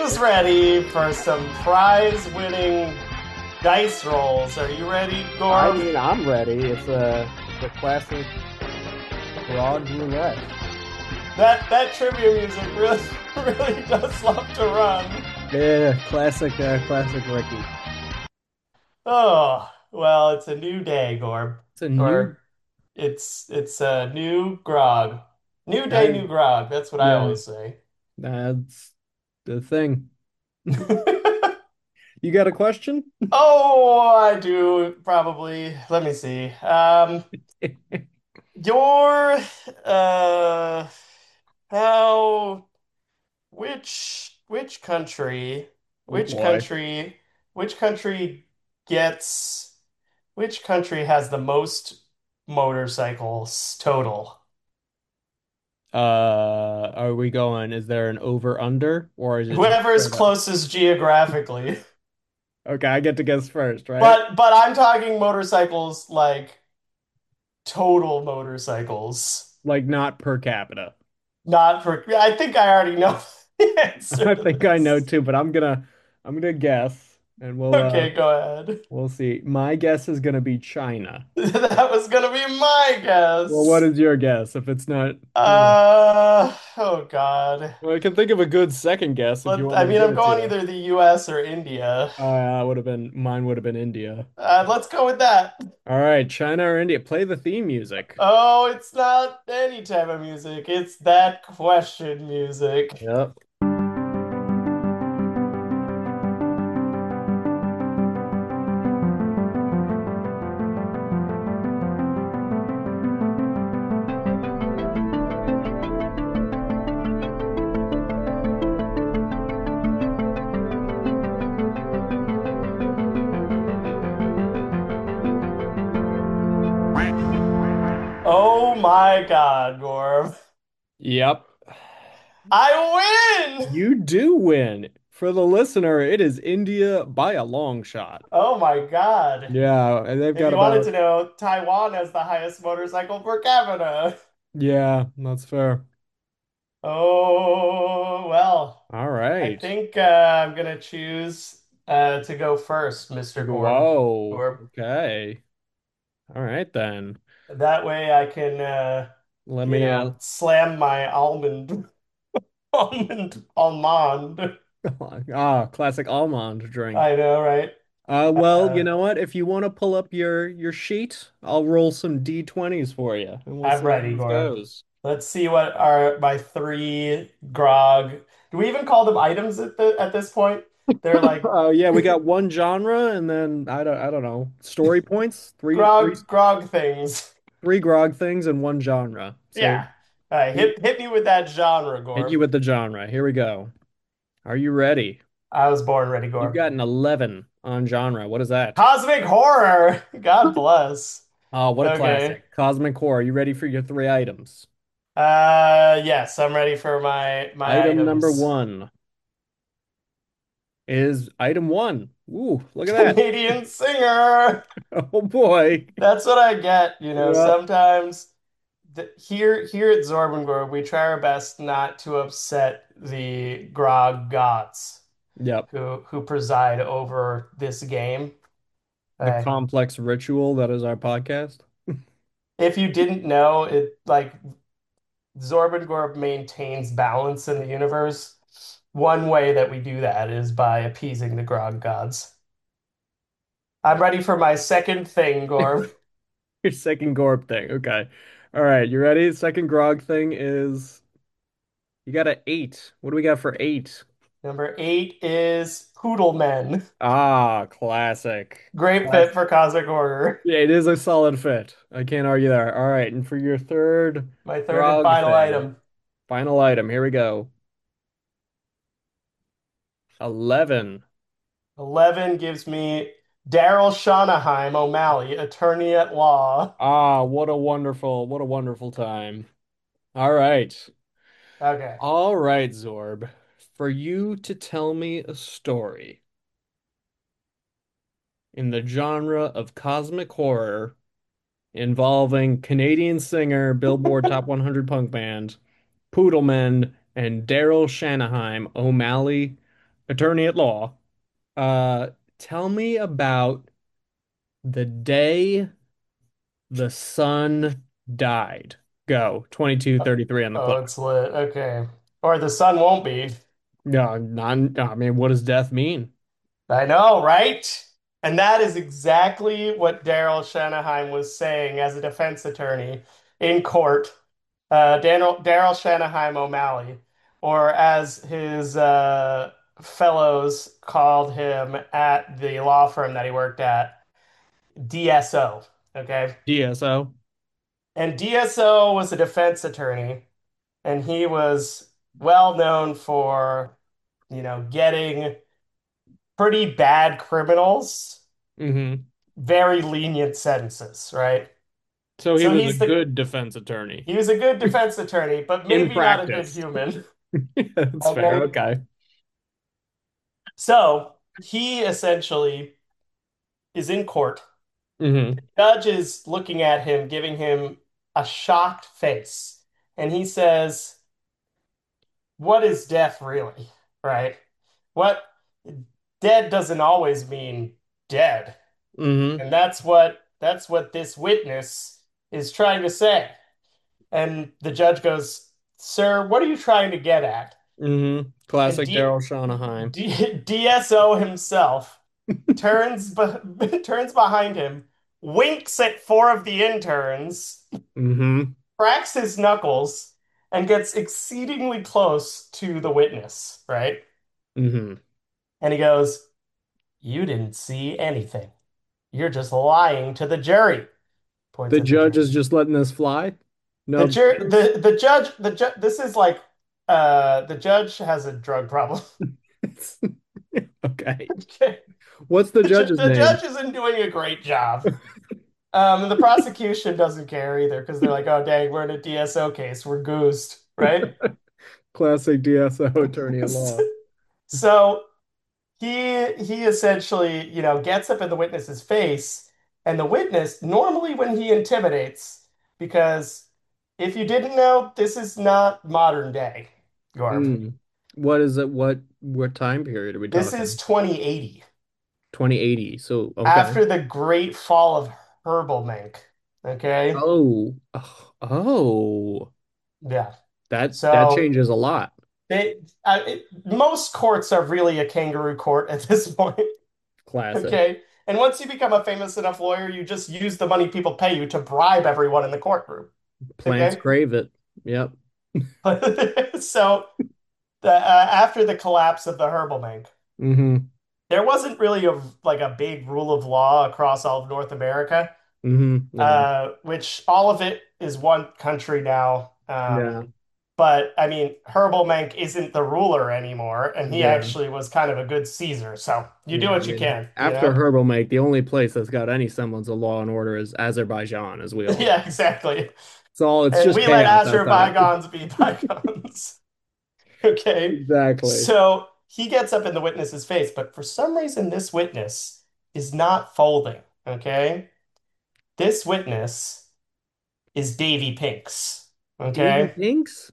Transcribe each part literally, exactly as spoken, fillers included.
Who's ready for some prize-winning dice rolls? Are you ready, I Gorm? mean, I'm ready. It's a the classic grog roulette. That that trivia music really really does love to run. Yeah, classic, uh, classic Ricky. Oh, well, it's a new day, Gorm. It's a new. Or it's it's a new grog. New day, I new grog. That's what I yeah, always say. that's the thing. You got a question? Oh, I do probably. Let me see. Um, your uh how which which country Oh which boy. country which country gets which country has the most motorcycles total? Uh, are we going? Is there an over under or is it just Whoever is straight up? closest geographically. Okay, I get to guess first, right? But but I'm talking motorcycles like total motorcycles, Like not per capita. not for I think I already know the answer I to think I know this. too, but I'm gonna I'm gonna guess and we'll uh Okay, go ahead. we'll see. My guess is gonna be China. That was gonna be my Well, what guess. is your guess? If it's not, you know, Uh, oh God. well, I can think of a good second guess if you Let, want I me to mean, give I'm it to going you. either the U S or India. Uh, would have been mine would have been India. Uh, let's go with that. All right, China or India? Play the theme music. Oh, it's not any type of music. It's that question music. Yep. Oh my God, Gorb. Yep. I win! You do win. For the listener, it is India by a long shot. Oh my God. Yeah, and they've If got you wanted about, to know, Taiwan has the highest motorcycle per capita. yeah, that's fair. Oh, well, All I right. think uh, I'm gonna choose uh, to go first, mister Gorb. Whoa. Gorb. Okay. All right then. That way I can, uh, Let you me uh know, slam my almond, almond, almond. ah, classic almond drink. I know, right? Uh, well, you Uh, know what? If you want to pull up your your sheet, I'll roll some D twenties for you, and we'll I'm see how ready, this Gorb. goes. Let's see what are my three grog. Do we even call them items at the at this point? They're like Oh yeah, we got one genre, and then I don't I don't know story points. Three three grog grog things. three grog things and one genre. So Yeah. All right, hit hit hit me with that genre, hit you Gorb. with the genre. Here we go. Are you ready? I was born ready, You've Gorb. got an eleven on genre. What is that? Cosmic horror. God bless. Oh, what a Okay. classic. Cosmic Core. Are you ready for your three items? Uh yes, I'm ready for my my Item number items. one is item one. Ooh, look at that. Canadian singer. Oh boy. That's what I get, you know. Yeah. Sometimes th here here at Zorbengorg, we try our best not to upset the grog gods Yep. who who preside over this game. The Uh, complex ritual that is our podcast. if you didn't know, it like Zorbengorb maintains balance in the universe. One way that we do that is by appeasing the grog gods. I'm ready for my second thing, Gorb. Your second Gorb thing. Okay. All right. You ready? Second grog thing is you got an eight. What do we got for eight? Number eight is Poodlemen. Ah, classic. Great fit Classic. for Cosmic Order. Yeah, it is a solid fit. I can't argue there. All right. And for your third My third and grog final thing, item. final item. Here we go. eleven. eleven gives me Daryl Shanaheim O'Malley, attorney at law. Ah, what a wonderful, what a wonderful time. All right. Okay. All right, Zorb. For you to tell me a story in the genre of cosmic horror involving Canadian singer, Billboard Top one hundred punk band, Poodleman, and Daryl Shanaheim O'Malley, attorney at law. Uh, Tell me about the day the sun died. Go. twenty-two thirty-three on the Oh, clock. it's lit. Okay. Or the sun won't be. No, non, I mean, what does death mean? I know, right? And that is exactly what Daryl Shanahan was saying as a defense attorney in court. Uh, Daryl Daryl Shanahan O'Malley, or as his uh, fellows called him at the law firm that he worked at, D S O. Okay. D S O. And D S O was a defense attorney, and he was well known for, you know, getting pretty bad criminals Hmm. very lenient sentences, right? So he So was a he's the good defense attorney he was a good defense attorney, but in maybe not a good practice. human. That's fair. Okay. Okay. So he essentially is in court. Hmm. Judge is looking at him, giving him a shocked face. And he says, what is death really? Right? What dead doesn't always mean dead. Hmm. And that's what that's what this witness is trying to say. And the judge goes, "Sir, what are you trying to get at?" Hmm. And Classic D Daryl Shanahan. D DSO himself turns be turns behind him, winks at four of the interns, Hmm. cracks his knuckles, and gets exceedingly close to the witness, right? Hmm. And he goes, "You didn't see anything. You're just lying to the jury." Points The at the judge jury. is just letting this fly. No The jur objections. the the judge the ju this is like uh the judge has a drug problem. Okay. Okay. What's the The, ju judge's the name? judge isn't doing a great job. Um, and the prosecution doesn't care either because they're like, oh dang, we're in a D S O case. We're goosed, right? Classic D S O attorney at law. So he he essentially, you know, gets up in the witness's face, and the witness normally when he intimidates, because if you didn't know, this is not modern day, Garb. Hmm. What is it? What what time period are we This is talking? twenty eighty, twenty eighty. So okay. after the great fall of Herbalmink. Okay? Oh. Oh. Oh. Yeah. That that So changes a lot. they uh, it, most courts are really a kangaroo court at this point. Classic. Okay? And once you become a famous enough lawyer, you just use the money people pay you to bribe everyone in the courtroom. Plants Okay? crave it. Yep. So the, uh, after the collapse of the Herbalmink, Hmm. there wasn't really a like a big rule of law across all of North America. Hmm. No. Uh, which all of it is one country now. Um, Yeah. but I mean, Herbalmank isn't the ruler anymore, and he Yeah. actually was kind of a good Caesar. So you do Yeah. I what you mean, can, you after know? Herbal Make, the only place that's got any semblance of law and order is Azerbaijan, as we all know. Yeah, exactly. It's all, it's And just we let chaos Azure outside. bygones be bygones. Okay. Exactly. So he gets up in the witness's face, but for some reason, this witness is not folding. Okay. This witness is Davy Pinks. Davy Okay. Pinks?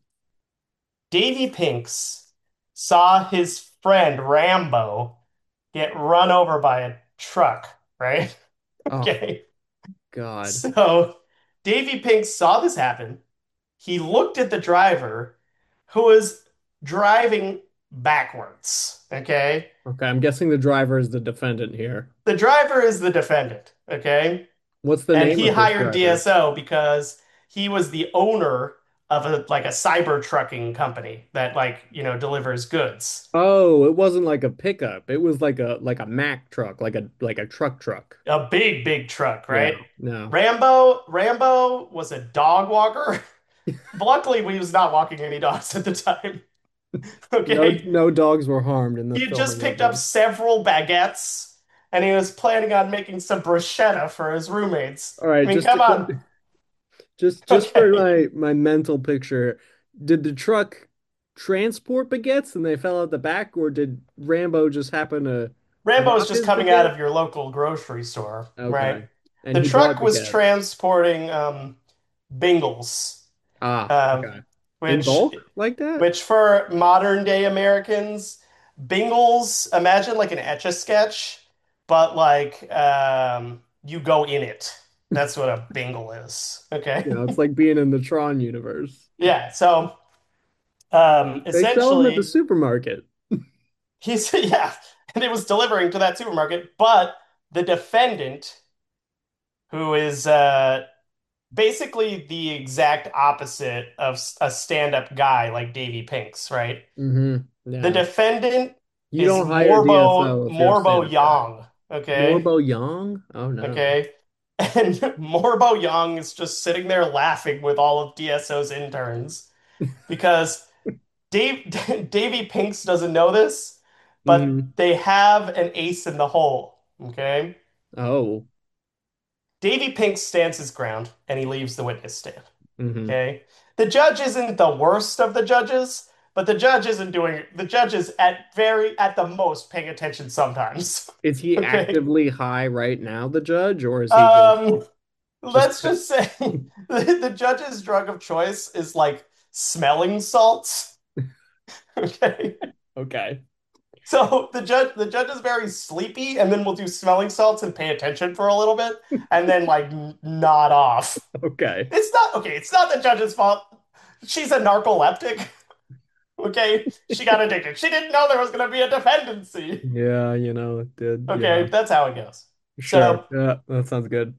Davy Pinks saw his friend Rambo get run over by a truck, right? Oh, Okay. God. So Davy Pinks saw this happen. He looked at the driver who was driving backwards. Okay. Okay, I'm guessing the driver is the defendant here. The driver is the defendant. Okay. What's the And name he of this hired driver? D S O because he was the owner of a like a cyber trucking company that like, you know, delivers goods. Oh, it wasn't like a pickup. It was like a like a Mack truck, like a like a truck truck. A big, big truck, Yeah, right? no. Rambo, Rambo was a dog walker. Luckily, we was not walking any dogs at the time. No Okay. no dogs were harmed in the He had just filming of picked up this. several baguettes and he was planning on making some bruschetta for his roommates. All I right, mean, just come to on. con just just for Okay. my my mental picture, did the truck transport baguettes and they fell out the back, or did Rambo just happen to Rambo is drop just his coming out baguette? of your local grocery store, right? Okay. And The he brought truck was baguettes. transporting um, Bingles, Ah, um, okay. In which bulk like that? which for modern day Americans, Bingles, imagine like an Etch-a-Sketch, but like um you go in it. That's what a Bingle is. Okay. You know, it's like being in the Tron universe. Yeah, so um They sell them at the essentially supermarket. he's yeah, and it was delivering to that supermarket, but the defendant, who is uh basically the exact opposite of a stand-up guy like Davy Pinks, right? Hmm. The Yeah. defendant You is don't hire Morbo D S O if you're a Morbo stand-up guy. Yang, okay? Morbo Young? Oh no. Okay. And Morbo Young is just sitting there laughing with all of D S O's interns because Dave Davy Pinks doesn't know this, but Hmm. they have an ace in the hole. Okay. Oh. Davy Pinks stands his ground and he leaves the witness stand. Hmm. Okay. The judge isn't the worst of the judges, but the judge isn't doing the judge is at very at the most paying attention sometimes. Is he Okay. actively high right now, the judge, or is he just Um, just let's just say the, the judge's drug of choice is like smelling salts. Okay. okay? So the judge the judge is very sleepy and then we'll do smelling salts and pay attention for a little bit and then like n- nod off. Okay. It's not okay, it's not the judge's fault. She's a narcoleptic. Okay. She got addicted. She didn't know there was gonna be a dependency. Yeah, you know, it did. Yeah. Okay, that's how it goes. Sure. So Yeah, that sounds good.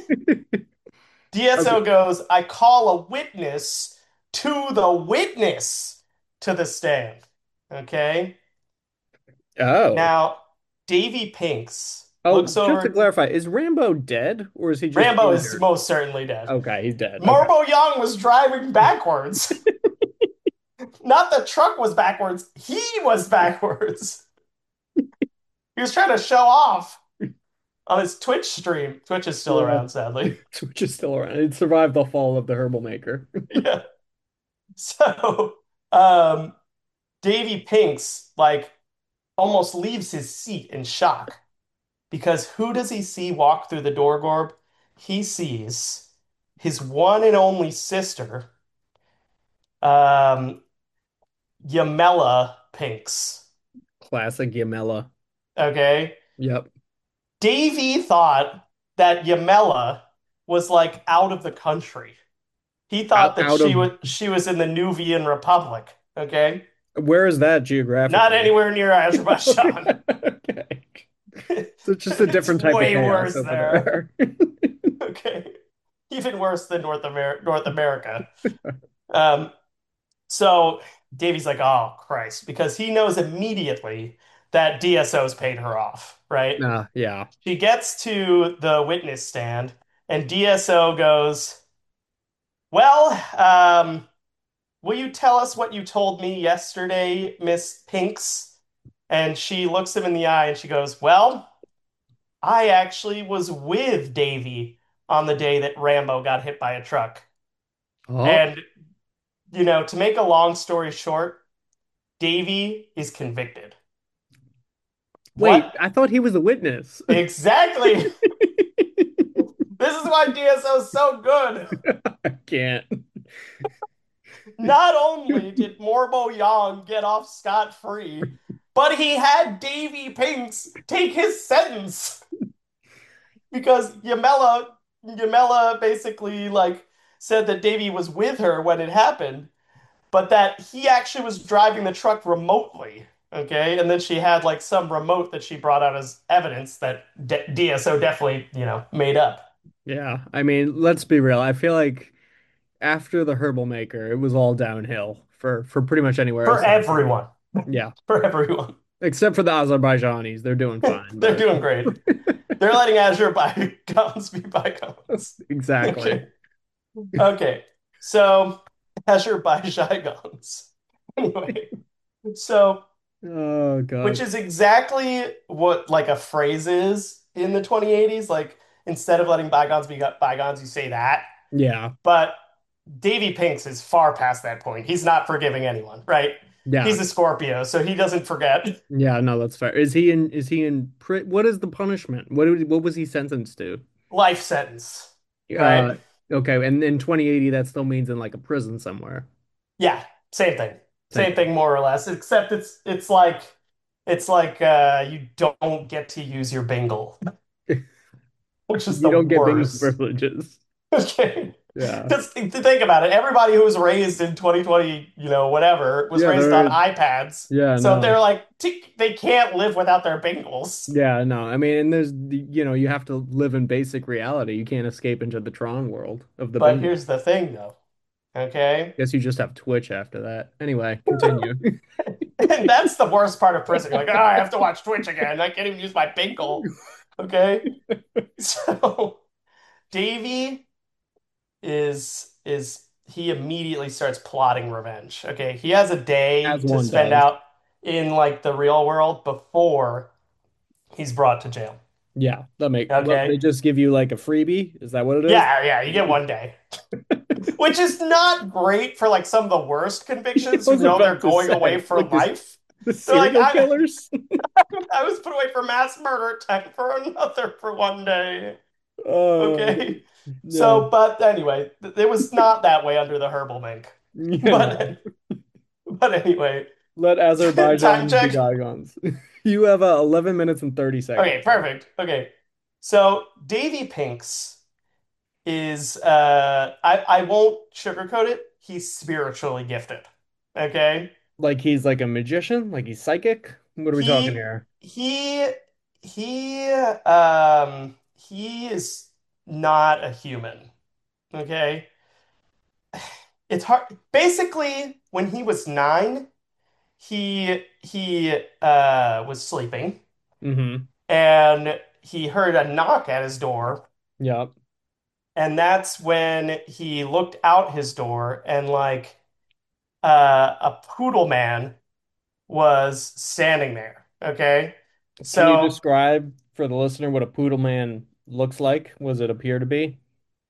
D S O Okay. goes, I call a witness to the witness to the stand. Okay. Oh. Now, Davy Pinks Oh, looks just to over. clarify, is Rambo dead or is he just Rambo is injured? most certainly dead. Okay, he's dead. Okay. Morbo Young was driving backwards. Not the truck was backwards, he was backwards. He was trying to show off on his Twitch stream. Twitch is still Yeah. around, sadly. Which is still around. It survived the fall of the herbal maker. Yeah. So, um, Davy Pinks, like, almost leaves his seat in shock because who does he see walk through the door, Gorb? He sees his one and only sister, um, Yamela Pinks. Classic Yamela. Okay. Yep. Davy thought that Yamela was like out of the country. He Out thought that out she of was she was in the Nubian Republic. Okay. where is that Not geographically? anywhere near Azerbaijan. Okay. So it's just a It's different type of way chaos worse over there. there. Okay. Even worse than North Amer North America. Um, so Davy's like, oh Christ, because he knows immediately that D S O's paid her off, right? Nah, yeah. She gets to the witness stand, and D S O goes, well, um, will you tell us what you told me yesterday, Miss Pinks? And she looks him in the eye and she goes, well, I actually was with Davy on the day that Rambo got hit by a truck. Oh, And, you know, to make a long story short, Davy is convicted. wait, What I thought he was a witness. exactly? This is why D S O is so good. I can't. Not only did Morbo Yang get off scot-free, but he had Davy Pinks take his sentence because Yamela Yamela basically like said that Davy was with her when it happened, but that he actually was driving the truck remotely. Okay, and then she had like some remote that she brought out as evidence that D DSO definitely, you know, made up Yeah, I mean, let's be real. I feel like after the herbal maker, it was all downhill for for pretty much anywhere for aside from everyone. yeah, For everyone. except for the Azerbaijanis. They're doing fine, They're but doing great. They're letting Azure bygones be bygones. exactly. Okay. Okay. So Azure by bygones. Anyway, so Oh which God. is exactly what like a phrase is in the twenty eighties. Like instead of letting bygones be bygones, you say that. Yeah. But Davy Pinks is far past that point. He's not forgiving anyone, right? Yeah. He's a Scorpio, so he doesn't forget. Yeah, no, that's fair. Is he in is he in pri what is the punishment? What did- what was he sentenced to? Life sentence, right? Uh okay, and in twenty eighty that still means in like a prison somewhere. Yeah, same thing. Same Same thing. thing more or less, except it's it's like It's like uh, you don't get to use your bingle, which is You the don't get bingo worst. privileges. Okay. Yeah. Because to think about it, everybody who was raised in twenty twenty, you know, whatever, was Yeah, raised on there. iPads. Yeah, So they're no. like, tick, they can't live without their bingles. Yeah, no. I mean, and there's, you know, you have to live in basic reality. You can't escape into the Tron world of the But bingo. here's the thing, though. Okay. Guess you just have Twitch after that. Anyway, continue. And that's the worst part of prison. You're like, oh, I have to watch Twitch again. I can't even use my bingle. Okay. So Davy is is he immediately starts plotting revenge. Okay. He has a day As to one spend does. out in like the real world before he's brought to jail. Yeah, that make what they Okay. just give you like a freebie? Is that what it is? Yeah, yeah, you get one day. Which is not great for like some of the worst I convictions who was know they're about to going away say, for like this, life. the They're like, serial I killers. I was put away for mass murder, ten for another for one day. Uh, Okay. yeah, So, but anyway, th- it was not that way under the herbal mink. yeah, no. But but anyway, Let time Azerbaijan's be check. bygones. You have uh, eleven minutes and thirty seconds. Okay, perfect. Okay. So Davy Pinks is uh I I won't sugarcoat it. He's spiritually gifted. Okay? Like he's like a magician, like he's psychic. What are we talking He here? he he um he is not a human. Okay? It's hard. Basically, when he was nine, he he uh was sleeping Mm-hmm. and he heard a knock at his door, Yep. and that's when he looked out his door and like uh a poodle man was standing there. Okay? Can you So describe for the listener what a poodle man looks like? Was it appear to be?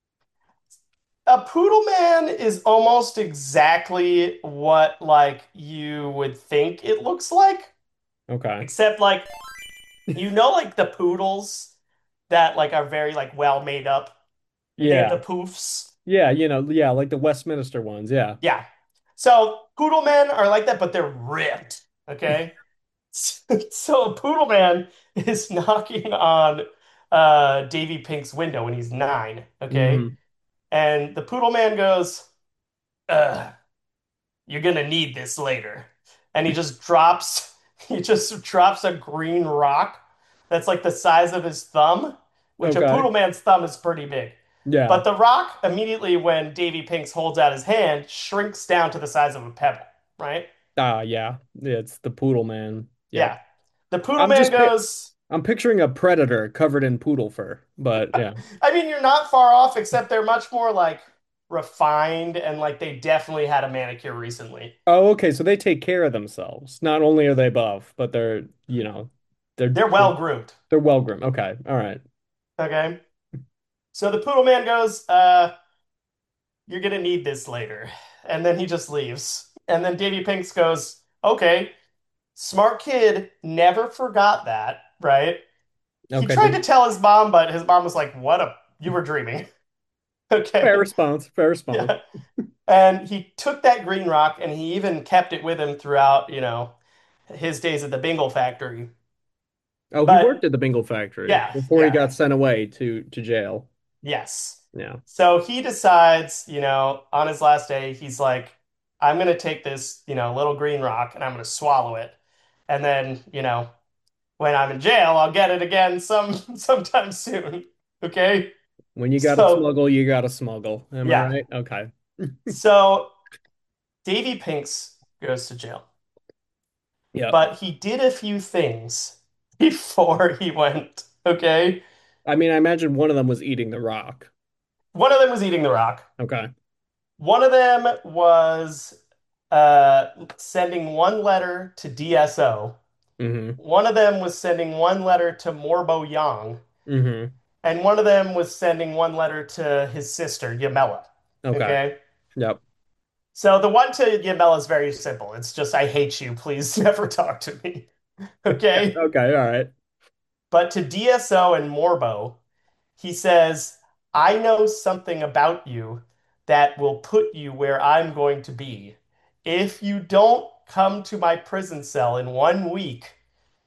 a poodle man is almost exactly what like you would think it looks like, Okay. except like you know like the poodles that like are very like well made up. They have the Yeah. poofs. Yeah, you know, yeah, like the Westminster ones. Yeah. Yeah. So poodle men are like that, but they're ripped. Okay. So a poodle man is knocking on uh Davy Pink's window when he's nine. Okay. Mm-hmm. And the poodle man goes, uh, you're gonna need this later. And he just drops, he just drops a green rock that's like the size of his thumb, which a Okay. poodle man's thumb is pretty big. Yeah. But the rock, immediately when Davy Pinks holds out his hand, shrinks down to the size of a pebble, right? Ah, yeah. Yeah, it's the poodle man. Yep. Yeah. The poodle I'm man just pic goes, I'm picturing a predator covered in poodle fur, but yeah. I mean, you're not far off, except they're much more like refined and like they definitely had a manicure recently. Oh, okay. So they take care of themselves. Not only are they buff, but they're, you know, they're They're well groomed. they're well groomed. Okay. All right. Okay. So the poodle man goes, uh, you're gonna need this later. And then he just leaves. And then Davy Pinks goes, okay, smart kid, never forgot that, right? He Okay. tried Did to tell his mom, but his mom was like, what a, you were dreaming. fair Okay. response. Fair response. Yeah. And he took that green rock and he even kept it with him throughout, you know, his days at the Bingle factory. Oh, he But worked at the Bingle factory yeah, before he yeah, got sent away to to jail. yes. Yeah. So he decides, you know, on his last day, he's like, I'm going to take this, you know, little green rock and I'm going to swallow it. And then, you know, when I'm in jail, I'll get it again some sometime soon. Okay? When you gotta So, smuggle, you gotta smuggle. Am I yeah. right? Okay. So Davy Pinks goes to jail, Yep. but he did a few things before he went. Okay? I mean, I imagine one of them was eating the rock. One of them was eating the rock. Okay. One of them was uh, sending one letter to D S O. Mm-hmm. One of them was sending one letter to Morbo Yang, Mm-hmm. and one of them was sending one letter to his sister, Yamela. Okay. Okay? Yep. So the one to Yamela is very simple. It's just, I hate you. Please never talk to me. Yeah. Okay? Okay. All right. But to D S O and Morbo, he says, I know something about you that will put you where I'm going to be. If you don't come to my prison cell in one week,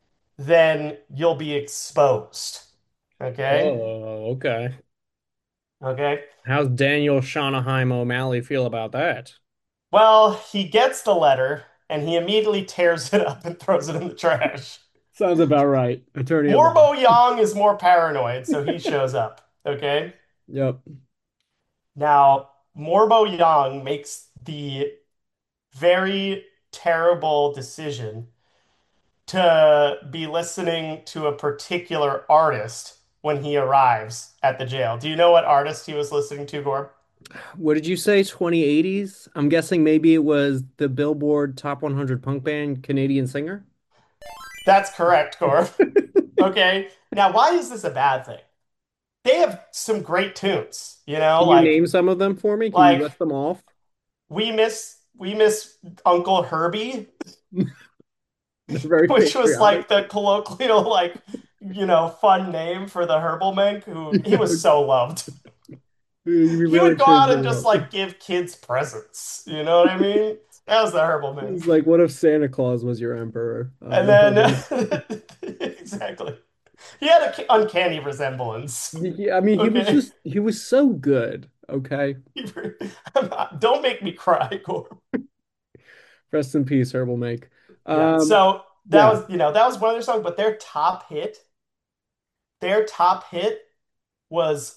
then you'll be exposed. Okay? Oh, okay. Okay. How's Daniel Shanaheim O'Malley feel about that? Well, he gets the letter and he immediately tears it up and throws it in the trash. Sounds about right. Attorney at law. Morbo Yang is more paranoid, so he shows up. Okay. Yep. Now, Morbo Yang makes the very terrible decision to be listening to a particular artist when he arrives at the jail. Do you know what artist he was listening to, Gorb? What did you say? twenty eighties? I'm guessing maybe it was the Billboard Top one hundred punk band Canadian singer. That's correct, Gorb. Okay. Now, why is this a bad thing? They have some great tunes, you know, Can you like name some of them for me? Can you like list them off? we miss we miss Uncle Herbie, They're very which was patriotic. like the colloquial, like, you know, fun name for the herbal mink who he was so loved. You He really would go cleared out and them just up. like give kids presents. You know what I mean? That was the herbal mink. It's like, what if Santa Claus was your emperor? Uh, And the then Herman. exactly. He had an uncanny resemblance. Yeah, I mean, he was Okay. just, he was so good. Okay. I'm not- don't make me cry, Gore. Rest in peace, Herbal Make. Yeah. Um, So that yeah. was, you know, that was one of their songs, but their top hit, their top hit was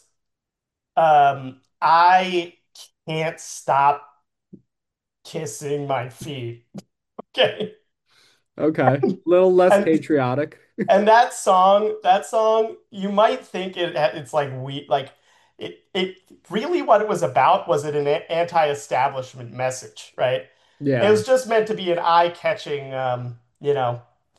um I can't stop kissing my feet. Okay. Okay. Little less And patriotic. and that song, that song, you might think it it's like we like it it really what it was about was it an anti-establishment message, right? It Yeah. was just meant to be an eye-catching um, you know,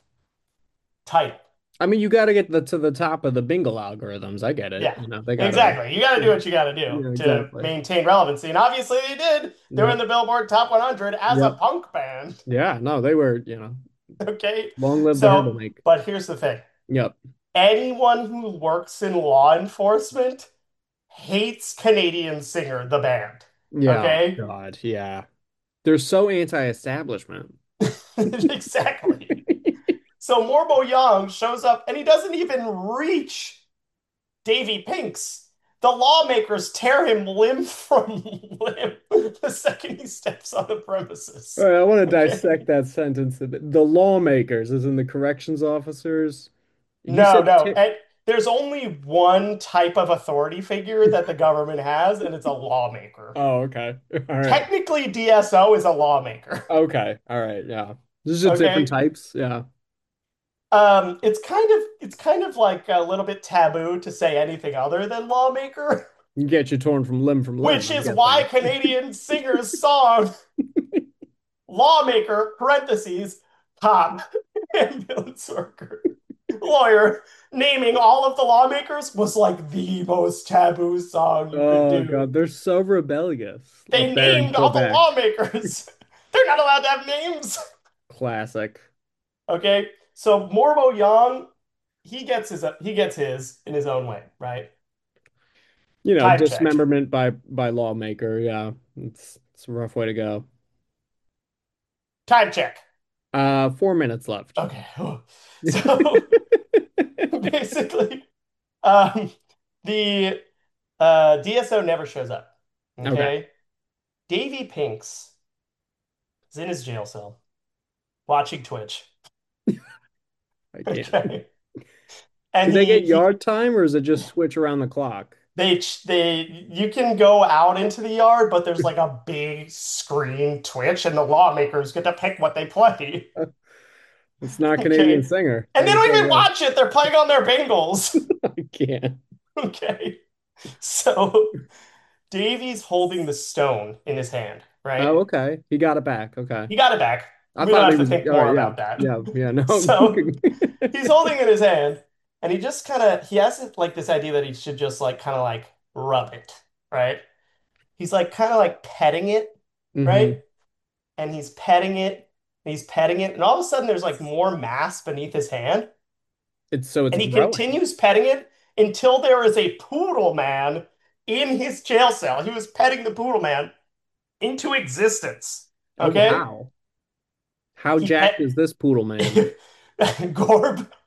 title. I mean, you got to get the, to the top of the bingo algorithms. I get it. Yeah, You know, they got to, exactly. You got to do what you got to do yeah, to exactly. maintain relevancy. And obviously they did. They were in Yep. the Billboard Top one hundred as a Yep. punk band. Yeah. No, they were, you know, Okay. long live the So, Herbal Make. but here's the thing. Yep. Anyone who works in law enforcement hates Canadian Singer, the band. Yeah. Oh, Okay? God. Yeah. They're so anti-establishment. Exactly. So Morbo Young shows up and he doesn't even reach Davy Pinks. The lawmakers tear him limb from limb the second he steps on the All premises. right, I want to Okay. dissect that sentence a bit. The lawmakers, as in the corrections officers. You No, said no. t And there's only one type of authority figure that the government has, and it's a lawmaker. Oh, okay. All right. Technically, D S O is a lawmaker. Okay. All right. Yeah. There's just different Okay. types. Yeah. Um, it's kind of it's kind of like a little bit taboo to say anything other than lawmaker, You can get you torn from limb from limb, which I'm is why guessing. Canadian Singer's song lawmaker, parentheses, cop, ambulance worker, lawyer, naming all of the lawmakers was like the most taboo song you could Oh do. God, they're so rebellious They up there in named all the Quebec. lawmakers. They're not allowed to have names. Classic. Okay, so Morbo Young, he gets his he gets his in his own way, right? You know, Time check. dismemberment by by lawmaker. Yeah. It's it's a rough way to go. Time check. Uh, four minutes left. Okay. So basically, um, the uh, D S O never shows up. Okay. Okay. Davy Pinks is in his jail cell watching Twitch. I can't. Okay. Do And they he get he yard time or is it just switch around the clock? they they you can go out into the yard, but there's like a big screen Twitch, and the lawmakers get to pick what they play. It's not Canadian Okay. singer. And I they can don't tell even you watch it. They're playing on their Bengals. that. I can't. Okay. So Davy's holding the stone in his hand, right? Oh, okay. He got it back. Okay. He got it back. I We don't thought he have to was think all more right. Yeah. about that. Yeah. Yeah. No. So he's holding it in his hand, and he just kind of he has like this idea that he should just like kind of like rub it, right? He's like kind of like petting it, right? hmm And he's petting it, and he's petting it, and all of a sudden there's like more mass beneath his hand, It's so it's and he growing. continues petting it until there is a poodle man in his jail cell. He was petting the poodle man into existence. Oh, Okay? wow. How He jacked pet is this poodle man? Gorb.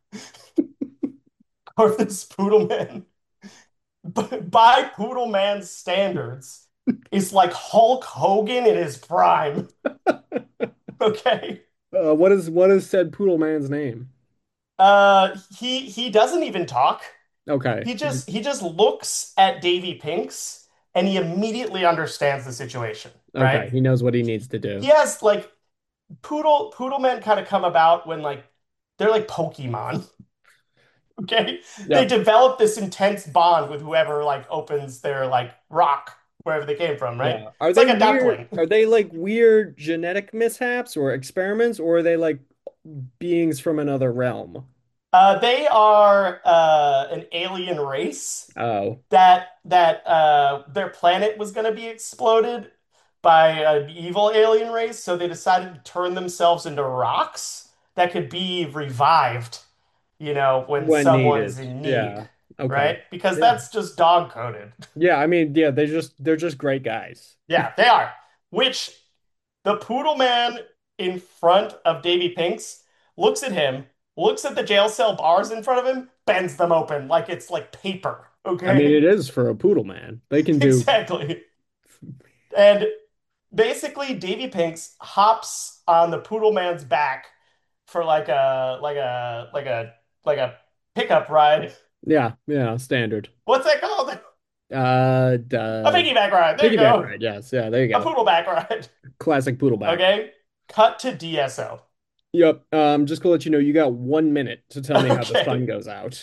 Or this Poodle Man, by Poodle Man's standards, is like Hulk Hogan in his prime. Okay. Uh, what is what is said poodle man's name? Uh, he he doesn't even talk. Okay. He just he just looks at Davy Pinks and he immediately understands the situation, right? Okay. He knows what he needs to He do. has like poodle poodle men kind of come about when like they're like Pokemon. Okay? They Yep. develop this intense bond with whoever like opens their like rock wherever they came from, right? Yeah. Are It's they like a weird? duckling. Are they like weird genetic mishaps or experiments, or are they like beings from another realm? Uh, they are uh, an alien race Oh, that that uh, their planet was going to be exploded by an evil alien race, so they decided to turn themselves into rocks that could be revived, you know, when when someone's needed. in need, Yeah. Okay. right? Because Yeah. that's just dog coded. Yeah. I mean, yeah, they just they're just great guys. Yeah, they are. Which the poodle man in front of Davy Pinks looks at him, looks at the jail cell bars in front of him, bends them open like it's like paper. I mean, Okay? it is for a poodle man. They can do. Exactly. And basically Davy Pinks hops on the poodle man's back for like a like a like a like a pickup ride. Yeah. Yeah. Standard. What's that called? Uh, A duh. piggyback ride. There you Piggyback go. ride. Yes. Yeah. There you A go. poodle back ride. Classic poodleback. Okay. Cut to D S O. Yep. Um, just to let you know, you got one minute to tell me how the sun Okay. goes out.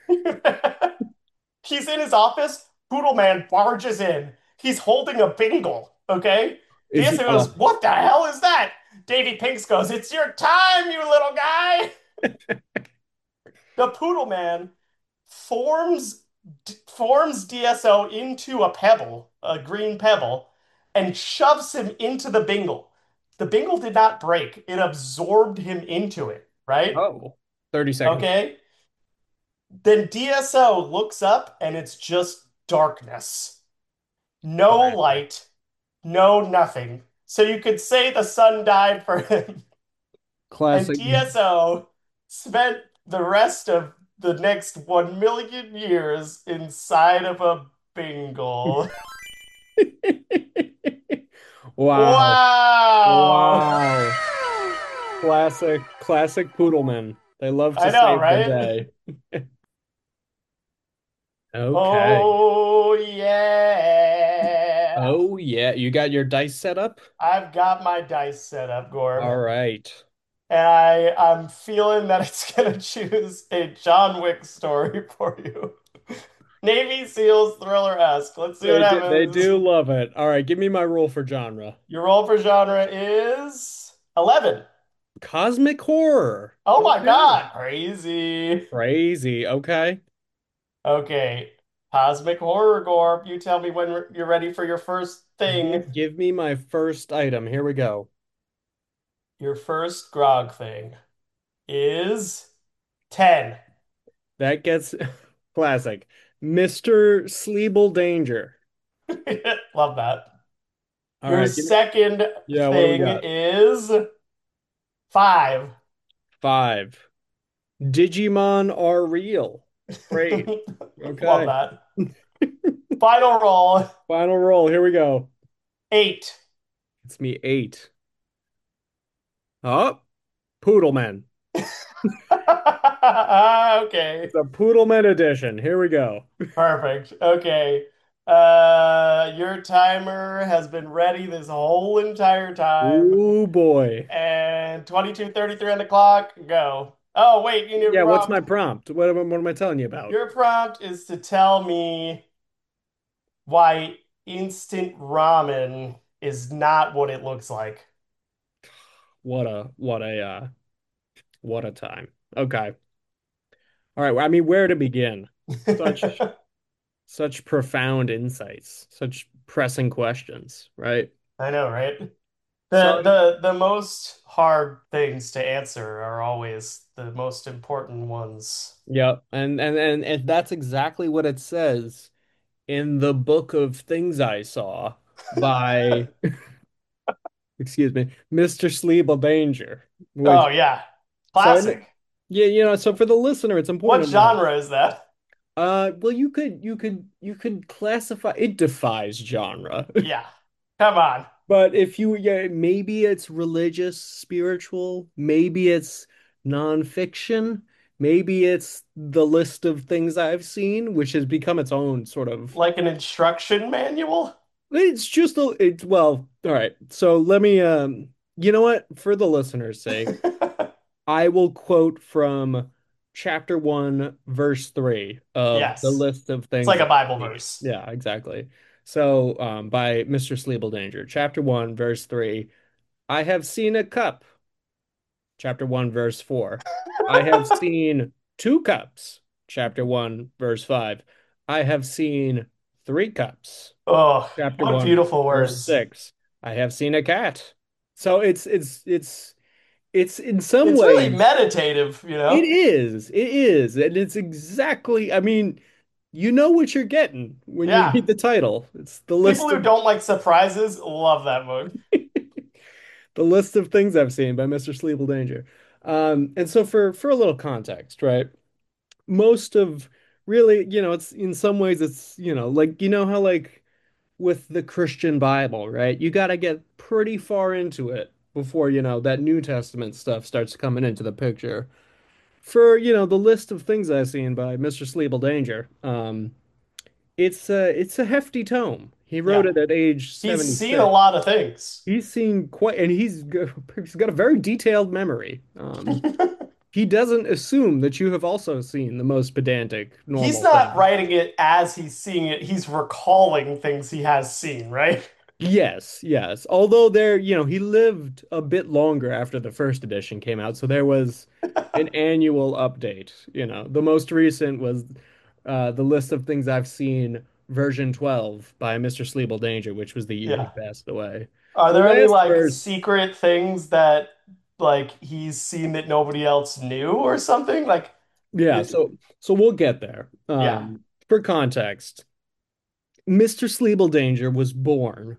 He's in his office. Poodle Man barges in. He's holding a bingle. Okay. Is he? D S O Oh, goes, "What the hell is that?" Davy Pinks goes, "It's your time, you little guy." The Poodle Man forms forms D S O into a pebble, a green pebble, and shoves him into the bingle. The bingle did not break. It absorbed him into it, right? oh, thirty seconds. Okay. Then D S O looks up and it's just darkness. No Classic. light, no nothing. So you could say the sun died for him. And Classic. D S O spent the rest of the next one million years inside of a bingle. Wow. Wow. Wow. Classic. Classic Poodleman. They love to I know, save the right? day. Okay. Oh, yeah. Oh, yeah. You got your dice set up? I've got my dice set up, All Gorb. right. And I, I'm feeling that it's gonna choose a John Wick story for you. Navy SEALs thriller-esque. Let's see what They do, they happens. do love it. All right. Give me my rule for genre. Your roll for genre is eleven. Cosmic horror. Oh my Okay. God, crazy. Crazy. Okay. Okay, Cosmic Horror Gorp, you tell me when you're ready for your first thing. Give, give me my first item. Here we go. Your first grog thing is ten. That gets classic. mister Sleeble Danger. Love that. All Your right. Give me, second yeah, what do we thing got? is five. Five. Digimon are real. Great. Love Okay. that. Final roll, Final roll. Here we go. eight. It's me eight. Oh, Poodleman. Okay, It's a Poodleman edition. Here we go. perfect. Okay. Uh, your timer has been ready this whole entire time. Ooh boy. And twenty-two thirty-three on the clock, go. Oh, wait, you need a Yeah, what's my prompt. prompt? What am, what am I telling you about? Your prompt is to tell me why instant ramen is not what it looks like. What a what a uh what a time. Okay. All right. Well, I mean, where to begin? Such such profound insights, such pressing questions, right? I know, right? The Sun, the the most hard things to answer are always the most important ones. yep. And and and and that's exactly what it says in the book of things I saw by, excuse me, mister Sleeble Danger, which Oh yeah. so in Classic. Yeah, you know, so for the listener, it's What important to know. genre is that? Uh, well, you could you could you could classify it defies genre. Yeah. Come on. But if you, yeah, maybe it's religious, spiritual, maybe it's nonfiction, maybe it's the list of things I've seen, which has become its own sort of. Like an instruction manual? It's just a, it's well, all right. So let me, um, you know what? For the listener's sake, I will quote from chapter one, verse three of the Yes. list of It's things like a I've Bible seen. verse. Yeah, exactly. So, um, by mister Sleepldanger, chapter one, verse three. I have seen a cup, chapter one, verse four. I have seen two cups, chapter one, verse five. I have seen three cups, Oh, chapter what one, beautiful verse words. six. I have seen a cat. So it's it's it's it's in some It's really ways meditative, you it know? is. It is. And it's exactly, I mean, you know what you're getting when you Yeah. read the title. It's the People list who of don't like surprises love that book. the list of things I've seen by mister Sleepldanger. Um, and so for for a little context, right? Most of really, you know, it's in some ways it's, you know, like you know how like with the Christian Bible, right? You got to get pretty far into it before, you know, that New Testament stuff starts coming into the picture. For, you know, the list of things I've seen by mister Sleepldanger, um, it's a it's a hefty tome. He wrote Yeah. it at age He's seen a seventy-six. lot of things. He's seen quite, and he's g- he's got a very detailed memory. Um, he doesn't assume that you have also seen the most pedantic He's normal not thing. writing it as he's seeing it. He's recalling things he has seen, right? Yes, yes. Although there, you know, he lived a bit longer after the first edition came out, so there was an annual update. You know, the most recent was uh, the list of things I've seen, version twelve by mister Sleepldanger, which was the year he Yeah. passed away. Are The there any last like verse, secret things that like he's seen that nobody else knew or something? Like, yeah. it, So, so we'll get there. yeah. Um, for context, mister Sleepldanger was born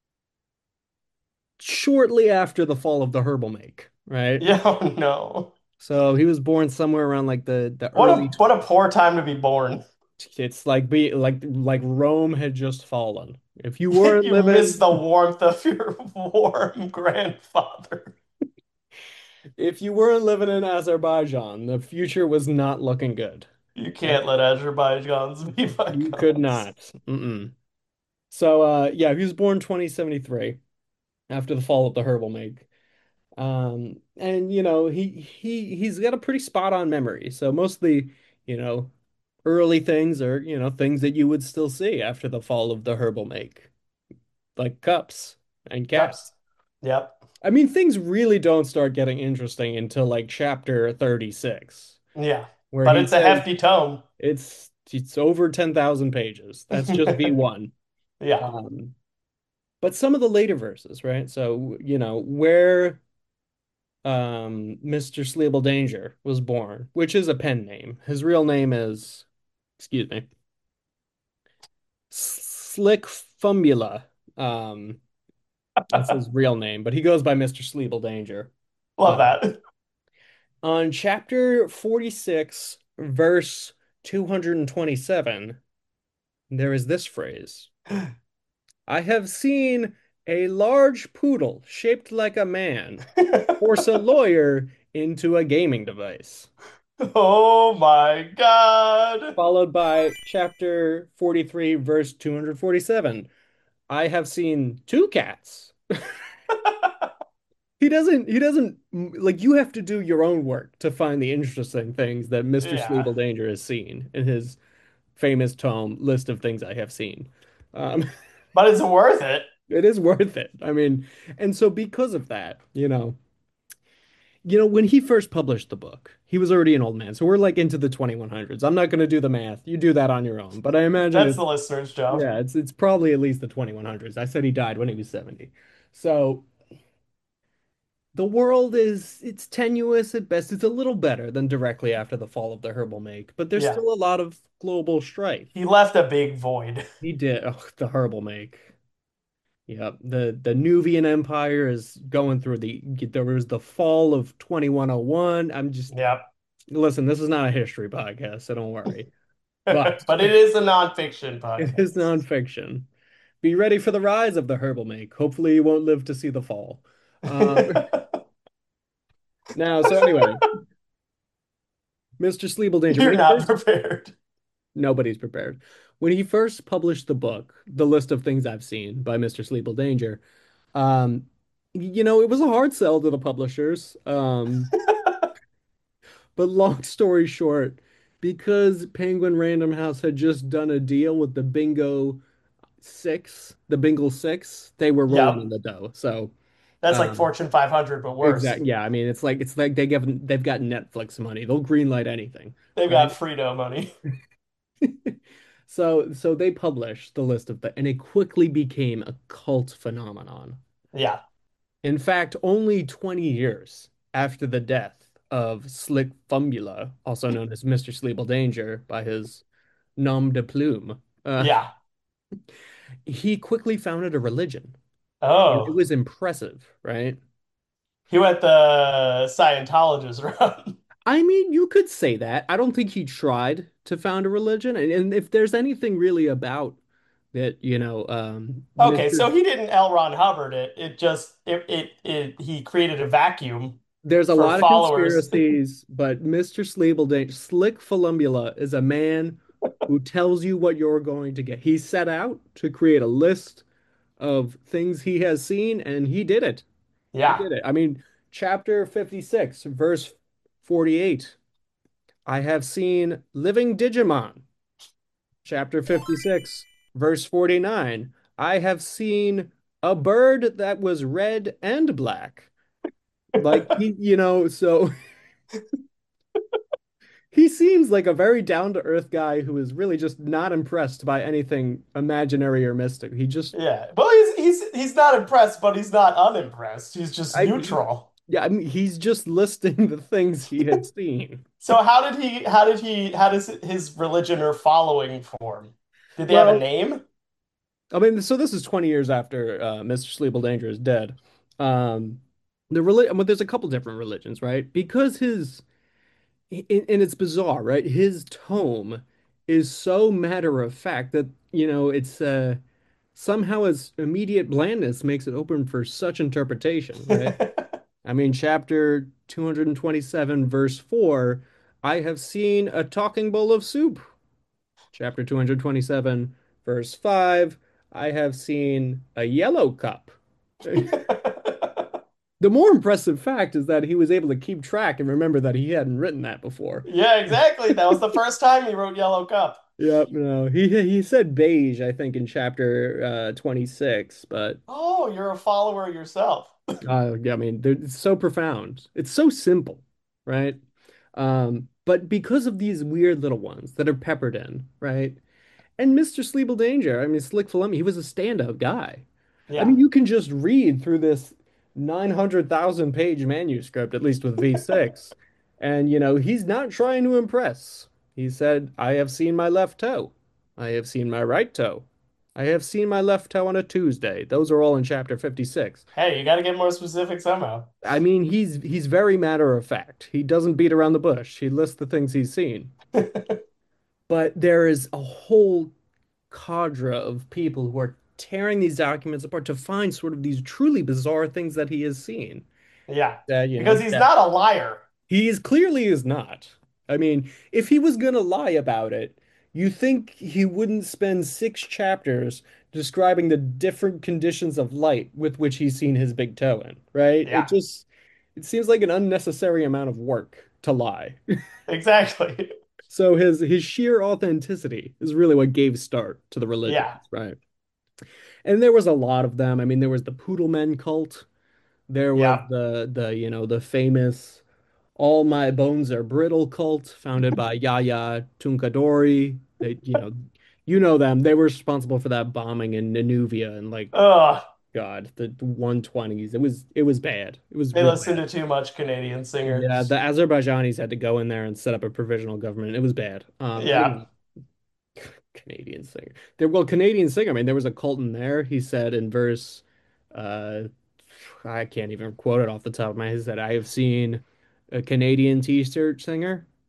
shortly after the fall of the Herbal Make, right? Yeah, oh no. So he was born somewhere around like the the What early. a what a poor time to be born. It's like be like like Rome had just fallen. If you weren't You miss living, the warmth of your warm grandfather. if you weren't living in Azerbaijan, the future was not looking good. You Uh, can't let Azerbaijans be you could bygones. not. Mm-mm. So uh yeah, he was born twenty seventy-three after the fall of the Herbal Make. Um and you know, he he he's got a pretty spot on memory. So most of the, you know, early things are, you know, things that you would still see after the fall of the Herbal Make, like cups and Cups. cats. Yep. I mean, things really don't start getting interesting until like chapter thirty-six, Yeah. where But he it's a says hefty tome. it's it's over ten thousand pages. That's just V one. Yeah. Um, but some of the later verses, right? So, you know, where um mister Sleepldanger was born, which is a pen name. His real name is, excuse me, Slick Fumbula. Um, that's his real name, but he goes by mister Sleepldanger. Love Um, that. On chapter forty-six, verse two hundred twenty-seven, there is this phrase: I have seen a large poodle shaped like a man force a lawyer into a gaming device. Oh my God. Followed by chapter forty-three, verse two hundred forty-seven. I have seen two cats. He doesn't, he doesn't, like, you have to do your own work to find the interesting things that mister Yeah. Sleepldanger has seen in his famous tome, List of Things I Have Seen. Um, But it's worth it. it is worth it. I mean, and so because of that, you know, you know, when he first published the book, he was already an old man. So we're like into the twenty-one hundreds. I'm not going to do the math. You do that on your own. But I imagine That's it's, the listener's job. yeah, it's it's probably at least the twenty-one hundreds. I said he died when he was seventy. So the world is it's tenuous at best. It's a little better than directly after the fall of the Herbal Make, but there's Yeah. still a lot of global strife. He left a big void. He did, oh, the Herbal Make. Yeah, the the Nuvian Empire is going through the there was the fall of twenty-one oh one. I'm just Yep. Listen, this is not a history podcast, so don't worry. But But it is a nonfiction it is podcast. nonfiction. Be ready for the rise of the herbal make. Hopefully, you won't live to see the fall. Um, now, so anyway, mister Sleeple when You're he not first, prepared. nobody's prepared. When he first published the book, The List of Things I've Seen by mister Sleeple um, you know, it was a hard sell to the publishers. Um, but long story short, because Penguin Random House had just done a deal with the Bingo Six, the Bingle Six, they were rolling in Yep. the dough. So, That's like um, Fortune five hundred, but worse. exactly. Yeah, I mean, it's like it's like they give they've got Netflix money. They'll greenlight anything, They've got right? Frito money. So, so they published the list of the, and it quickly became a cult phenomenon. Yeah. In fact, only twenty years after the death of Slick Fumbula, also known as mister Sleeple by his nom de plume, uh, Yeah. he quickly founded a religion. And it Oh. was impressive, right? He went the Scientologist route. I mean, you could say that. I don't think he tried to found a religion. And, and if there's anything really about that, you know, um, Okay, mister so he didn't L. Ron Hubbard it. It just it it, it he created a vacuum There's a for lot of followers. conspiracies, but mister Sleeble Slick Folumbula is a man who tells you what you're going to get. He set out to create a list of things he has seen, and he did it. He Yeah. did it. I mean, chapter fifty-six, verse forty-eight. I have seen living Digimon. Chapter fifty-six, verse forty-nine. I have seen a bird that was red and black. Like he, you know, so he seems like a very down-to-earth guy who is really just not impressed by anything imaginary or mystic. He just, Yeah. Well, he's he's he's not impressed, but he's not unimpressed. He's just I, he, neutral. yeah, I mean, he's just listing the things he had seen. So how did he how did he how does his religion or following form? Did they have a Well, name? I mean, so this is twenty years after uh, mister Sleeple is dead. Um, the reli But there's a couple different religions, right? Because his, and and it's bizarre, right? His tome is so matter of fact that, you know, it's uh somehow his immediate blandness makes it open for such interpretation, right? I mean, chapter two hundred twenty-seven, verse four, I have seen a talking bowl of soup. Chapter two hundred twenty-seven, verse five, I have seen a yellow cup. The more impressive fact is that he was able to keep track and remember that he hadn't written that before. Yeah, exactly. That was the first time he wrote Yellow Cup. Yep, no. He he said beige, I think, in chapter uh twenty-six, but Oh, you're a follower yourself. uh yeah, I mean, they're- it's so profound. It's so simple, right? Um, but because of these weird little ones that are peppered in, right? And mister Sleeple Danger, I mean, Slick Filemi, he was a standout guy. I Yeah. mean, you can just read through this nine hundred thousand page manuscript, at least with V six, and, you know, he's not trying to impress. He said, I have seen my left toe. I have seen my right toe. I have seen my left toe on a Tuesday. Those are all in chapter fifty-six. Hey, you got to get more specific somehow. I mean, he's he's very matter of fact. He doesn't beat around the bush. He lists the things he's seen. But there is a whole cadre of people who are tearing these documents apart to find sort of these truly bizarre things that he has seen. Yeah. That, you Because know, he's that not a liar. he is clearly is not. I mean, if he was gonna lie about it, you think he wouldn't spend six chapters describing the different conditions of light with which he's seen his big toe in, right? It Yeah. just it seems like an unnecessary amount of work to lie. Exactly. So his his sheer authenticity is really what gave start to the religions, Yeah. right? And there was a lot of them. I mean, there was the Poodlemen cult. There was Yeah. the the you know the famous All My Bones Are Brittle cult, founded by Yaya Tunkadori. They, you know, you know them. They were responsible for that bombing in Nanuvia and like Ugh. God, the one twenties. It was it was bad. It was They real listen bad. to too much Canadian Yeah, singers. the Azerbaijanis had to go in there and set up a provisional government. It was bad. Um, Yeah. anyway, Canadian singer. There, well, Canadian singer. I mean, there was a cult in there. He said in verse, uh, I can't even quote it off the top of my head. He said, "I have seen a Canadian t-shirt singer."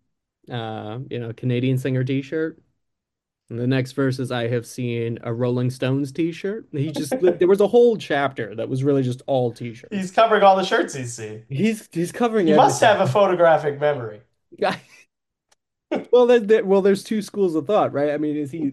uh, you know, Canadian singer t-shirt. And the next verse is I have seen a Rolling Stones t-shirt. He just there was a whole chapter that was really just all He's t-shirts. covering all the shirts he's seen. He's he's covering He must everything. have a photographic memory. Yeah. Well, there, there- well, there's two schools of thought, right? I mean, is he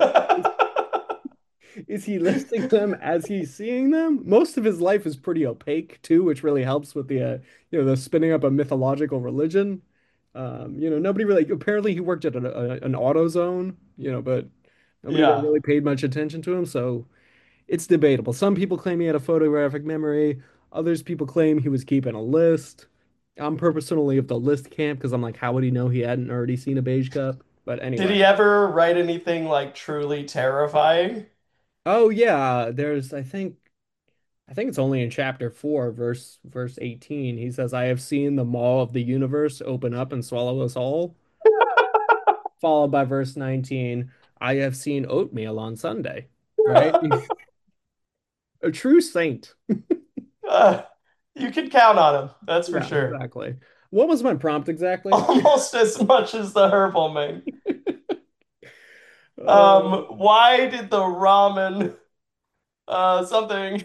is he listing them as he's seeing them? Most of his life is pretty opaque too, which really helps with the uh, you know the spinning up a mythological religion. Um, you know, nobody really apparently he worked at a, a, an AutoZone, you know, but nobody Yeah. really paid much attention to him, so it's debatable. Some people claim he had a photographic memory. Others people claim he was keeping a list. I'm personally of the list camp because I'm like, how would he know he hadn't already seen a beige cup? But Did anyway. he ever write anything like truly terrifying? Oh yeah, there's I think I think it's only in chapter four, verse verse eighteen. He says, I have seen the maw of the universe open up and swallow us all. Followed by verse nineteen, I have seen oatmeal on Sunday. Right? A true saint. Uh, you can count on him, that's for Yeah, sure. exactly. What was my prompt exactly? Almost as much as the herbal man. Um, Uh, why did the ramen uh something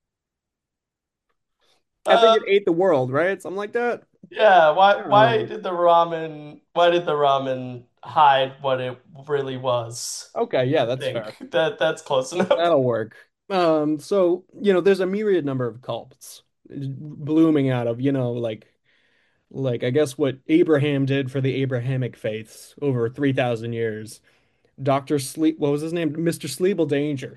I think uh it ate the world, right? Something like that. yeah, why I don't why know. did the ramen why did the ramen hide what it really was? Okay, yeah, I that's fair. think that that's close enough. That'll work. Um, so, you know, there's a myriad number of cults blooming out of, you know, like like I guess what Abraham did for the Abrahamic faiths over three thousand years. Doctor Sleep, what was his name? Mister Sleeple Danger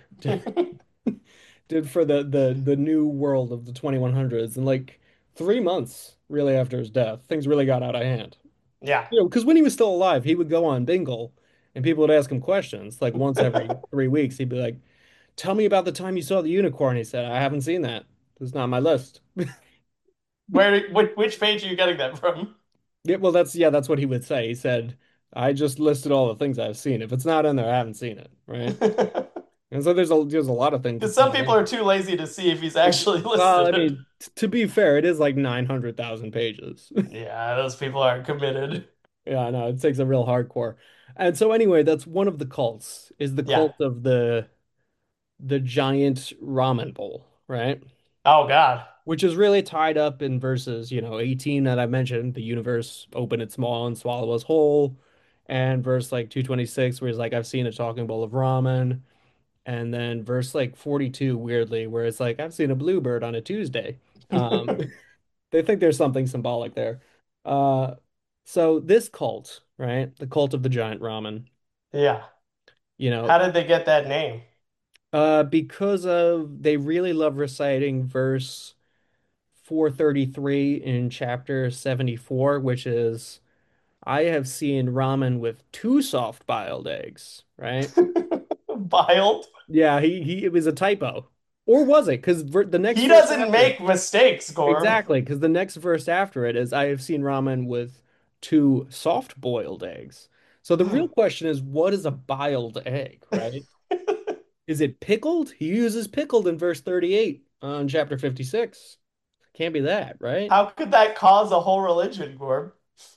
did for the the the new world of the twenty-one hundreds in like three months really after his death. Things really got out of hand. Yeah. You know, because when he was still alive, he would go on Bingle and people would ask him questions like once every three weeks. He'd be like, tell me about the time you saw the unicorn. He said, I haven't seen that. It's not on my list. Where which, which page are you getting that from? Yeah, well, that's yeah, that's what he would say. He said, I just listed all the things I've seen. If it's not in there, I haven't seen it, right? And so there's a there's a lot of things Because it's some not people in. are too lazy to see if he's Ex- actually Well, I listed. mean, t- to be fair, it is like nine hundred thousand pages. Yeah, those people aren't committed. Yeah, no, it takes a real hardcore. And so anyway, that's one of the cults, is the Yeah. cult of the the giant ramen bowl, right? Oh God. Which is really tied up in verses, you know, eighteen that I mentioned, the universe open its maw and swallow us whole, and verse like two twenty-six, where he's like, I've seen a talking bowl of ramen, and then verse like forty-two, weirdly, where it's like, I've seen a bluebird on a Tuesday. Um, they think there's something symbolic there. Uh, so this cult, right, the cult of the giant ramen, Yeah. you How know, did they get that name? uh, because of they really love reciting verse four thirty-three in chapter seventy-four, which is I have seen ramen with two soft boiled eggs, right? Biled. Yeah, he he it was a typo. Or was it? Because the next He verse doesn't after make mistakes, Gorb. exactly, because the next verse after it is I have seen ramen with two soft boiled eggs. So the real question is, what is a boiled egg, right? Is it pickled? He uses pickled in verse thirty-eight on chapter fifty-six. Can't be that, right? How could that cause a whole religion, Gorb?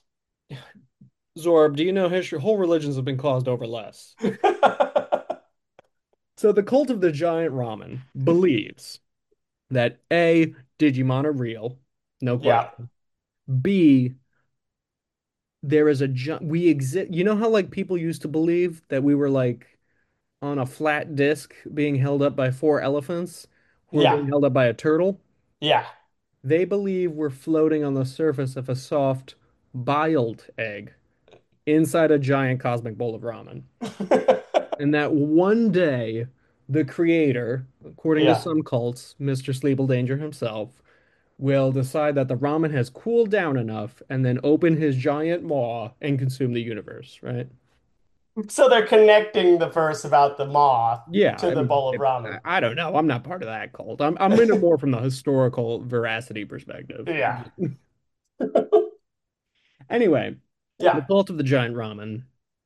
Zorb, do you know history? Whole religions have been caused over less. So the cult of the giant ramen believes that A, Digimon are real, no Yeah. question. B, there is a gi- we exist. You know how like people used to believe that we were like on a flat disc being held up by four elephants who are Yeah. being held up by a turtle? Yeah. They believe we're floating on the surface of a soft, biled egg inside a giant cosmic bowl of ramen. And that one day, the creator, according to Yeah. some cults, Mister Sleeple Danger himself, will decide that the ramen has cooled down enough and then open his giant maw and consume the universe, right? So they're connecting the verse about the moth Yeah, to I the mean, bowl of if, I ramen. I don't know. I'm not part of that cult. I'm I'm in it more from the historical veracity perspective. Yeah. Anyway, the Yeah. cult of the giant ramen,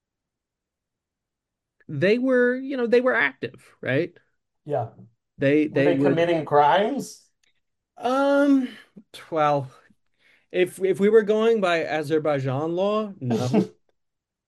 they were, you know, they were active, right? Yeah. They Were they they were committing crimes? um well, if if we were going by Azerbaijan law, no.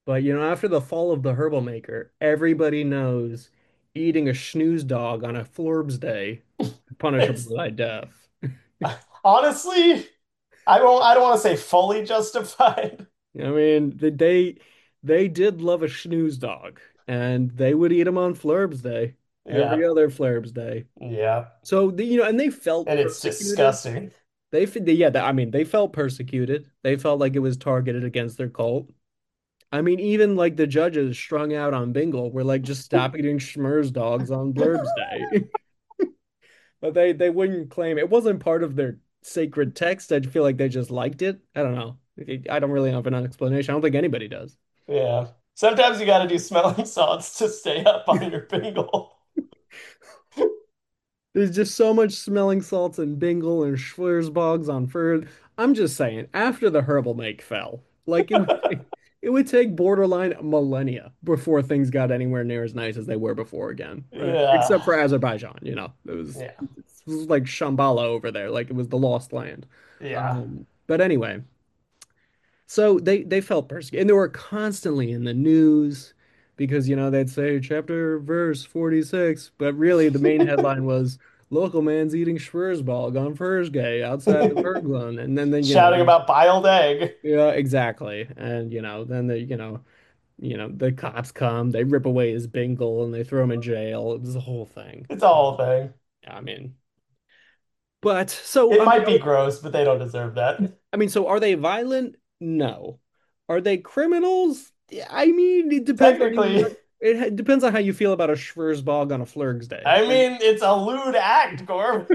But you know, after the fall of the herbal maker, everybody knows eating a snooze dog on a Forbes day is punishable It's by death. honestly, I don't I don't want to say fully justified. I mean, the- they they did love a snooze dog, and they would eat them on Flurbs Day, every Yeah. other Flurbs Day. Yeah. So the, you know, and they felt And it's persecuted. disgusting. They, f- yeah, I mean, they felt persecuted. They felt like it was targeted against their cult. I mean, even like the judges strung out on Bingle were like, just stop eating Schmurz dogs on Blurbs Day. But they they wouldn't claim it wasn't part of their sacred text. I feel like they just liked it. I don't know. I don't really have an explanation. I don't think anybody does. Yeah. Sometimes you got to do smelling salts to stay up on your bingle. There's just so much smelling salts and Bingle and Schwarzbogs on Ferd. I'm just saying, after the herbal make fell, like it would take, it would take borderline millennia before things got anywhere near as nice as they were before again, right? Yeah. Except for Azerbaijan, you know, it was Yeah. it was like Shambhala over there, like it was the lost land. Yeah. Um, but anyway, so they they felt persecuted, and they were constantly in the news because you know they'd say chapter verse forty-six, but really the main headline was local man's eating Schwarzball on Thursday outside the Berglund, and then then you know Shouting about biled egg. yeah exactly, and you know then the you know you know the cops come, they rip away his bingle and they throw him in jail. It was the whole thing. It's a whole thing. I mean, but so It I mean, might be gross, but they don't deserve that. I mean, so are they violent? No. Are they criminals? Yeah, I mean, it depends on Technically, what it ha- depends on how you feel about a Schwarzbog on a Flurgs day. I mean, it's a lewd act, Gorb.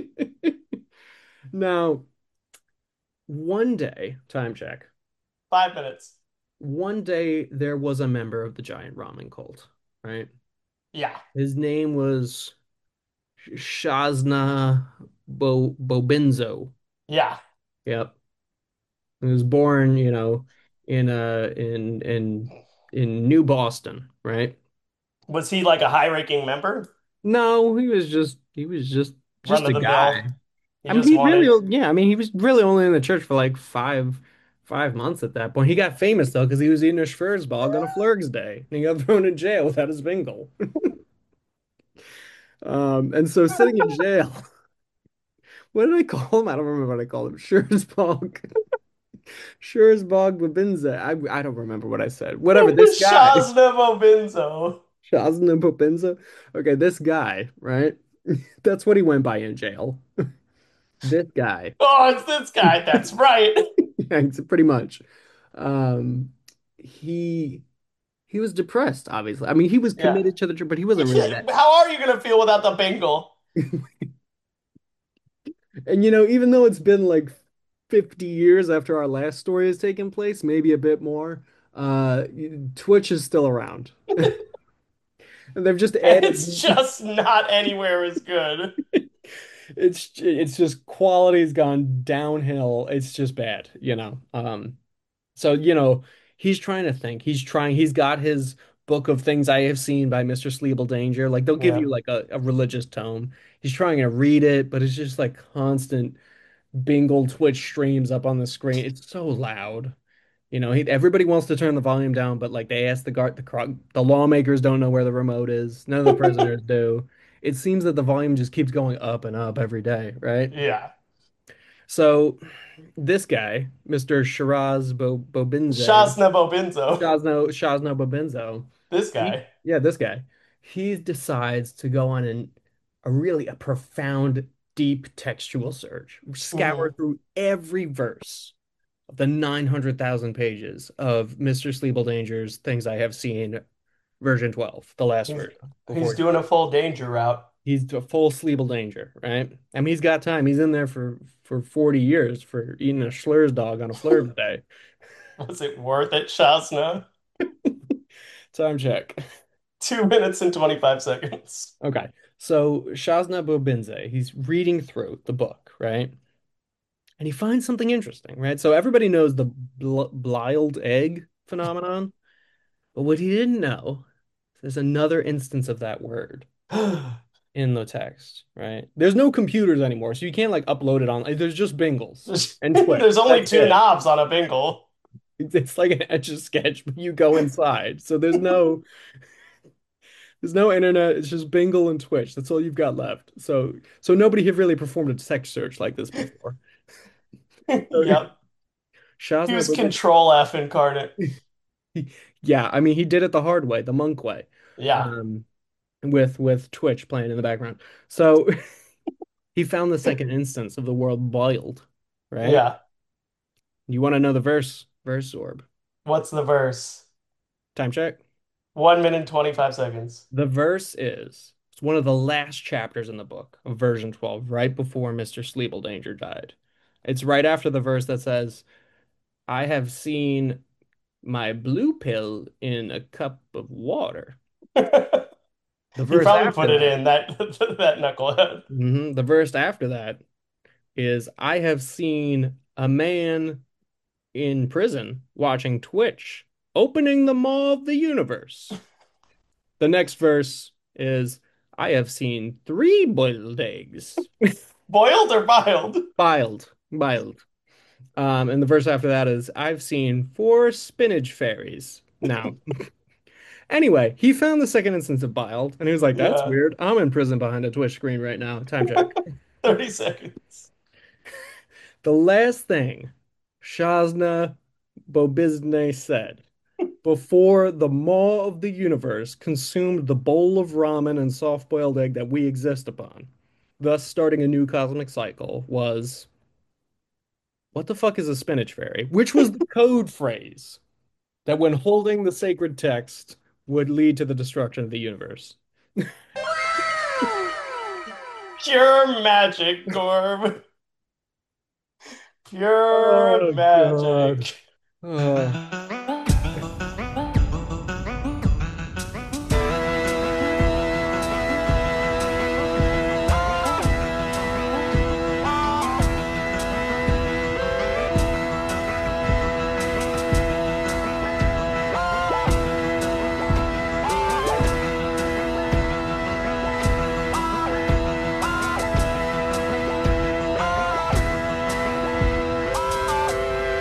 Now, one day, time check. Five minutes. One day there was a member of the giant ramen cult, right? Yeah. His name was Shazna Bo Bobinzo. Yeah. Yep. He was born, you know, in uh in in in New Boston, right? Was he like a high-ranking member? No, he was just he was just Run just of a the mill. guy. He I mean, just he wanted. really, yeah, I mean, he was really only in the church for like five five months at that point. He got famous though because he was eating a Schwarzbog on a Flurgs day, and he got thrown in jail without his bingle. Um, and so sitting in jail, what did I call him? I don't remember what I called him. Schwarzbog, Schwarzbog Babinza. I I don't remember what I said. Whatever. This guy, Shaznevo Benzo. Shazna Babinza. Okay, this guy, right? That's what he went by in jail. This guy. Oh, it's this guy. That's right. Yeah, pretty much. Um, he he was depressed, obviously. I mean, he was Yeah. committed to the trip, but he wasn't really that. How are you gonna feel without the bingle? And you know, even though it's been like fifty years after our last story has taken place, maybe a bit more, uh, Twitch is still around. And they've just And added it's just not anywhere as good. it's it's just quality's gone downhill. It's just bad, you know. Um, So, you know, he's trying to think. He's trying, he's got his book of things I have seen by mister Sleeble Like they'll give Yeah. you like a, a religious tome. He's trying to read it, but it's just like constant Bingle Twitch streams up on the screen. It's so loud. You know, he, everybody wants to turn the volume down, but like they ask the guard, the cro- the lawmakers don't know where the remote is. None of the prisoners do. It seems that the volume just keeps going up and up every day, right? Yeah. So this guy, mister Shiraz Bo Bobinze, Shaznevo Benzo. Shazno Shazno Babenzo. This He, guy. yeah, this guy. He decides to go on an a really a profound, deep textual search, scour Hmm. through every verse of the nine hundred thousand pages of mister Danger's Things I Have Seen, version twelve, the last He's version he's before doing a full danger route. he's a full Danger, right? I mean, he's got time. He's in there for for forty years for eating a Schlur's dog on a Flurb day. Was it worth it, Shazna? Time check. Two minutes and twenty-five seconds. Okay. So Shazna Bobinze, he's reading through the book, right? And he finds something interesting, right? So everybody knows the bl Bliled egg phenomenon, but what he didn't know, there's another instance of that word in the text, right? There's no computers anymore, so you can't like upload it on. Like, there's just Bingles There's, and Twitch. there's only That's two it. knobs on a bingle. It's like an etch a sketch, but you go inside. So there's no there's no internet. It's just Bingle and Twitch. That's all you've got left. So so nobody had really performed a text search like this before. So Yep. He Shazna was Control F incarnate. yeah, I mean he did it the hard way, the monk way. Yeah. Um with with Twitch playing in the background. So he found the second instance of the world boiled, right? Yeah. You want to know the verse, verse orb. What's the verse? Time check. One minute, twenty-five seconds. The verse is it's one of the last chapters in the book of version twelve, right before mister Sleepledanger died. It's right after the verse that says, I have seen my blue pill in a cup of water. The He verse probably after put it that, in that that knucklehead. mhm, the verse after that is, I have seen a man in prison watching Twitch, opening the maw of the universe. The next verse is, I have seen three boiled eggs. Boiled or biled? Biled, biled. Um, and the verse after that is, I've seen four spinach fairies. Now, anyway, he found the second instance of biled, and he was like, that's Yeah. weird. I'm in prison behind a Twitch screen right now. Time check. thirty seconds. The last thing Shazna Bobizne said before the maw of the universe consumed the bowl of ramen and soft-boiled egg that we exist upon, thus starting a new cosmic cycle, was, what the fuck is a spinach fairy? Which was the code phrase that, when holding the sacred text, would lead to the destruction of the universe. Pure magic, Gorb. Pure Oh God. magic. Oh.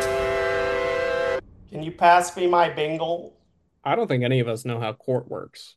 Can you pass me my bingle? I don't think any of us know how court works.